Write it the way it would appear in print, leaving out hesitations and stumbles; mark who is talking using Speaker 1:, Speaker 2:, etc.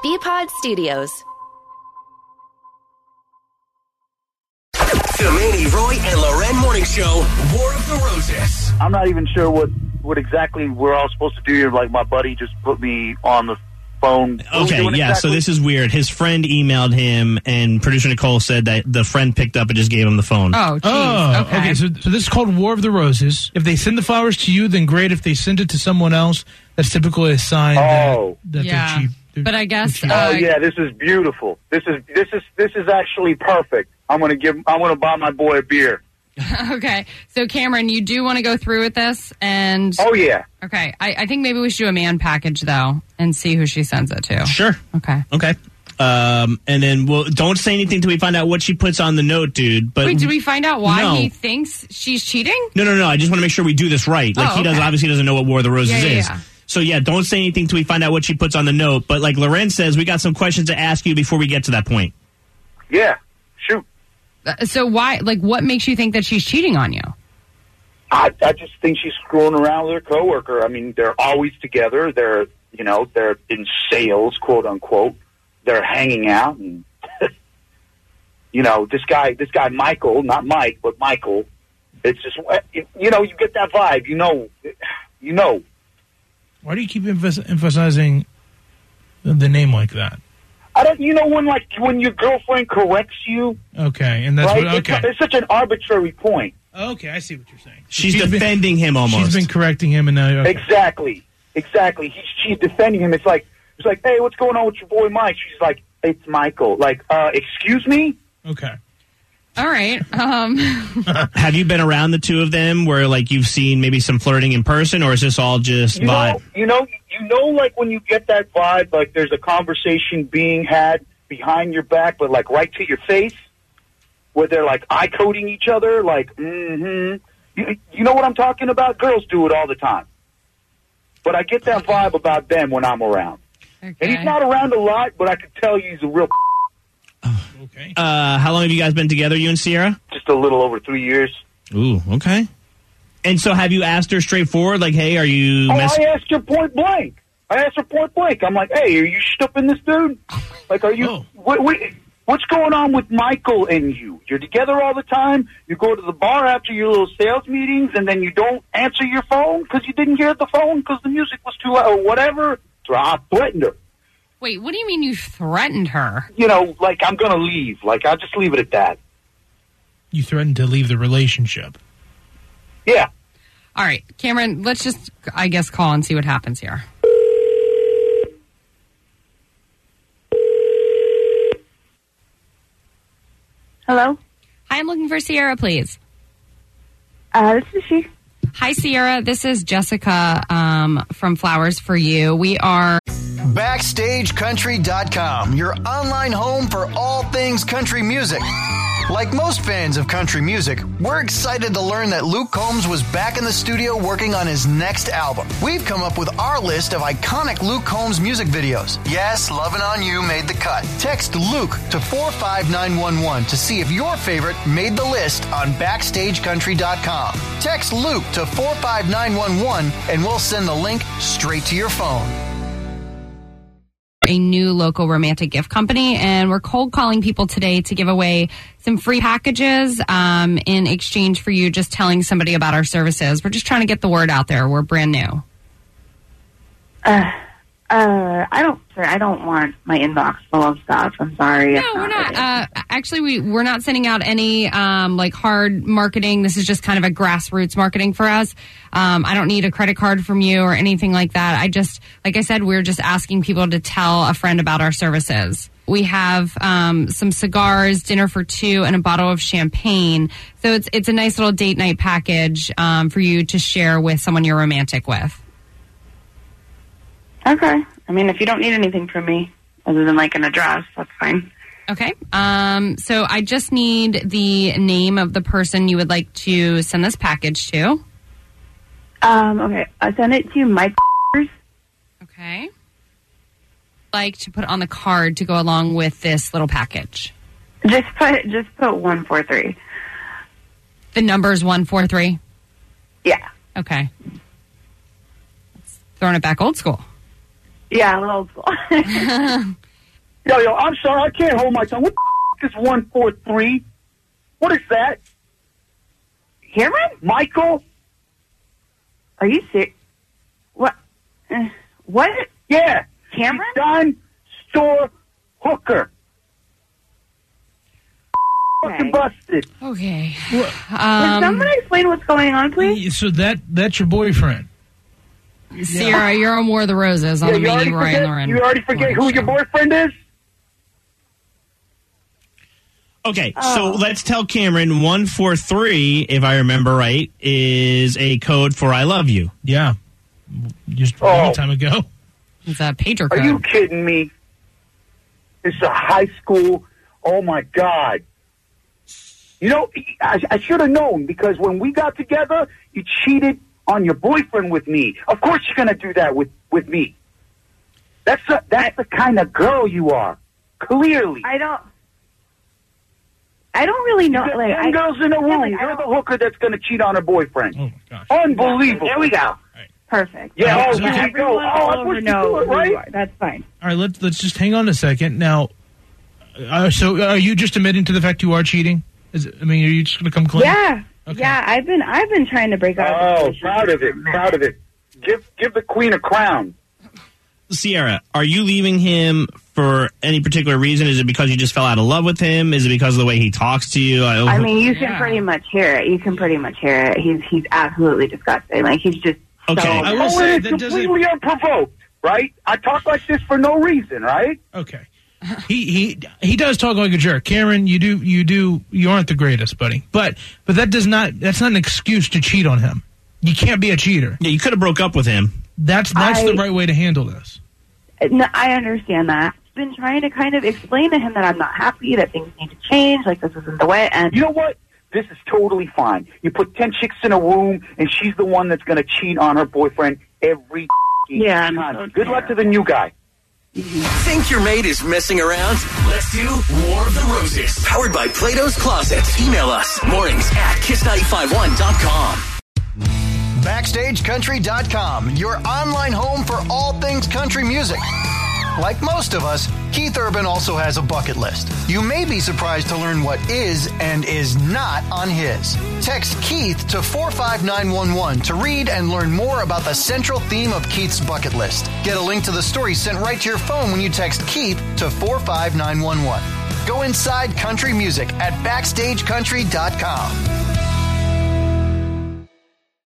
Speaker 1: BPod Studios.
Speaker 2: The Manny, Roy, and Loren Morning Show, War of the Roses.
Speaker 3: I'm not even sure what exactly we're all supposed to do here. Like, my buddy just put me on the phone.
Speaker 4: Okay, yeah, so this is weird. His friend emailed him, and producer Nicole said that the friend picked up and just gave him the phone.
Speaker 5: Oh, geez.
Speaker 6: Okay, so this is called War of the Roses. If they send the flowers to you, then great. If they send it to someone else, that's typically a sign that
Speaker 5: yeah.
Speaker 6: they're cheap.
Speaker 5: But I guess.
Speaker 3: This is beautiful. This is actually perfect. I'm gonna buy my boy a beer.
Speaker 5: Okay, so Cameron, you do want to go through with this, and
Speaker 3: oh yeah.
Speaker 5: Okay, I think maybe we should do a man package though, and see who she sends it to.
Speaker 4: Sure.
Speaker 5: Okay.
Speaker 4: And then don't say anything till we find out what she puts on the note, dude. But
Speaker 5: wait, did we find out why he thinks she's cheating?
Speaker 4: No. I just want to make sure we do this right. Like he obviously doesn't know what War of the Roses is.
Speaker 5: Yeah.
Speaker 4: So yeah, don't say anything till we find out what she puts on the note. But like Loren says, we got some questions to ask you before we get to that point.
Speaker 3: Yeah. Shoot.
Speaker 5: So why? Like, what makes you think that she's cheating on you?
Speaker 3: I just think she's screwing around with her coworker. I mean, they're always together. They're in sales, quote unquote. They're hanging out, and this guy Michael, not Mike, but Michael. It's just you get that vibe. You know.
Speaker 6: Why do you keep emphasizing the name like that?
Speaker 3: I don't. When your girlfriend corrects you.
Speaker 6: Okay, and that's
Speaker 3: right? It's such an arbitrary point.
Speaker 6: Okay, I see what you're saying.
Speaker 4: She's defending him almost.
Speaker 6: She's been correcting him, and now
Speaker 3: Exactly. She's defending him. It's like, hey, what's going on with your boy Mike? She's like, it's Michael. Like, excuse me?
Speaker 6: Okay.
Speaker 5: All right.
Speaker 4: Have you been around the two of them where, like, you've seen maybe some flirting in person, or is this all just vibe?
Speaker 3: Like, when you get that vibe, like, there's a conversation being had behind your back, but, like, right to your face, where they're, like, eye-coding each other, like, You know what I'm talking about? Girls do it all the time. But I get that vibe about them when I'm around.
Speaker 5: Okay.
Speaker 3: And he's not around a lot, but I can tell you he's a real
Speaker 6: Okay.
Speaker 4: How long have you guys been together, you and Sierra?
Speaker 3: Just a little over 3 years.
Speaker 4: Ooh, okay. And so have you asked her straightforward, like, hey, are you...
Speaker 3: I asked her point blank. I'm like, hey, are you stuffing this dude? Like, are you... What's going on with Michael and you? You're together all the time. You go to the bar after your little sales meetings, and then you don't answer your phone because you didn't hear the phone because the music was too loud or whatever. So I threatened her.
Speaker 5: Wait, what do you mean you threatened her?
Speaker 3: Like, I'm going to leave. Like, I'll just leave it at that.
Speaker 6: You threatened to leave the relationship.
Speaker 3: Yeah.
Speaker 5: All right, Cameron, let's just, I guess, call and see what happens here.
Speaker 7: Hello?
Speaker 5: Hi, I'm looking for Sierra, please.
Speaker 7: This is she.
Speaker 5: Hi, Sierra. This is Jessica from Flowers for You. We are...
Speaker 8: BackstageCountry.com, your online home for all things country music. Like most fans of country music, we're excited to learn that Luke Combs was back in the studio working on his next album. We've come up with our list of iconic Luke Combs music videos. Yes, Lovin' On You made the cut. Text Luke to 45911 to see if your favorite made the list on BackstageCountry.com. Text Luke to 45911 and we'll send the link straight to your phone.
Speaker 5: A new local romantic gift company, and we're cold calling people today to give away some free packages in exchange for you just telling somebody about our services. We're just trying to get the word out there. We're brand new.
Speaker 7: I don't want my inbox full of stuff. I'm sorry.
Speaker 5: No, we're not. Actually, we're not sending out any hard marketing. This is just kind of a grassroots marketing for us. I don't need a credit card from you or anything like that. Like I said, we're just asking people to tell a friend about our services. We have some cigars, dinner for two, and a bottle of champagne. So it's a nice little date night package for you to share with someone you're romantic with.
Speaker 7: Okay. I mean, if you don't need anything from me other than like an address, that's fine.
Speaker 5: Okay. So I just need the name of the person you would like to send this package to.
Speaker 7: Okay. I send it to Mike.
Speaker 5: Okay. Like to put on the card to go along with this little package.
Speaker 7: Just put 143.
Speaker 5: The number is 143?
Speaker 7: Yeah.
Speaker 5: Okay. Throwing it back old school.
Speaker 7: Yeah, a little old school.
Speaker 3: Yo, I'm sorry, I can't hold my tongue. What the is 143? What is that?
Speaker 7: Cameron?
Speaker 3: Michael?
Speaker 7: Are you serious? What? What?
Speaker 3: Yeah.
Speaker 7: Cameron?
Speaker 3: Dime store hooker.
Speaker 7: Okay.
Speaker 3: Fucking busted.
Speaker 5: Okay.
Speaker 7: Can someone explain what's going on, please?
Speaker 6: So that's your boyfriend.
Speaker 5: Sierra, you're on War of the Roses on the Meaning Roy and Lauren.
Speaker 3: You already forget who your boyfriend is?
Speaker 4: Okay, so let's tell Cameron 143, if I remember right, is a code for I love you.
Speaker 6: Yeah. Just a long time ago.
Speaker 5: It's a pager code.
Speaker 3: Are you kidding me? It's a high school. Oh, my God. You know, I should have known, because when we got together, you cheated on your boyfriend with me. Of course you're going to do that with me. That's the kind of girl you are. Clearly.
Speaker 7: I don't really know.
Speaker 3: You got 10 girls in a room. You're the hooker that's going to cheat on her boyfriend.
Speaker 6: Oh, my gosh.
Speaker 3: Unbelievable.
Speaker 7: There we go. Perfect.
Speaker 3: Yeah,
Speaker 6: Oh,
Speaker 3: here we go. I pushed you to it, right?
Speaker 7: That's fine.
Speaker 6: All right, let's just hang on a second. Now, so are you just admitting to the fact you are cheating? Are you just going to come clean?
Speaker 7: Yeah.
Speaker 6: Okay.
Speaker 7: Yeah, I've been trying to break out.
Speaker 3: Oh, proud of it. Give the queen a crown.
Speaker 4: Sierra, are you leaving him for any particular reason? Is it because you just fell out of love with him? Is it because of the way he talks to you?
Speaker 7: I mean, you can pretty much hear it. He's absolutely disgusting. Like, he's just
Speaker 4: okay.
Speaker 7: so...
Speaker 6: I will say
Speaker 3: It's
Speaker 6: that doesn't...
Speaker 3: completely unprovoked, right? I talk like this for no reason, right?
Speaker 6: Okay. He does talk like a jerk. Cameron, you aren't the greatest, buddy. But that's not an excuse to cheat on him. You can't be a cheater.
Speaker 4: Yeah, you could have broke up with him.
Speaker 6: That's the right way to handle this.
Speaker 7: No, I understand that. I've been trying to kind of explain to him that I'm not happy, that things need to change, like this isn't the way, and...
Speaker 3: You know what? This is totally fine. You put 10 chicks in a room, and she's the one that's going to cheat on her boyfriend every time. Good luck to the new guy.
Speaker 2: Think your mate is messing around? Let's do War of the Roses. Powered by Plato's Closet. Email us mornings@kiss951.com.
Speaker 8: BackstageCountry.com, your online home for all things country music. Like most of us, Keith Urban also has a bucket list. You may be surprised to learn what is and is not on his. Text Keith to 45911 to read and learn more about the central theme of Keith's bucket list. Get a link to the story sent right to your phone when you text Keith to 45911. Go inside country music at BackstageCountry.com.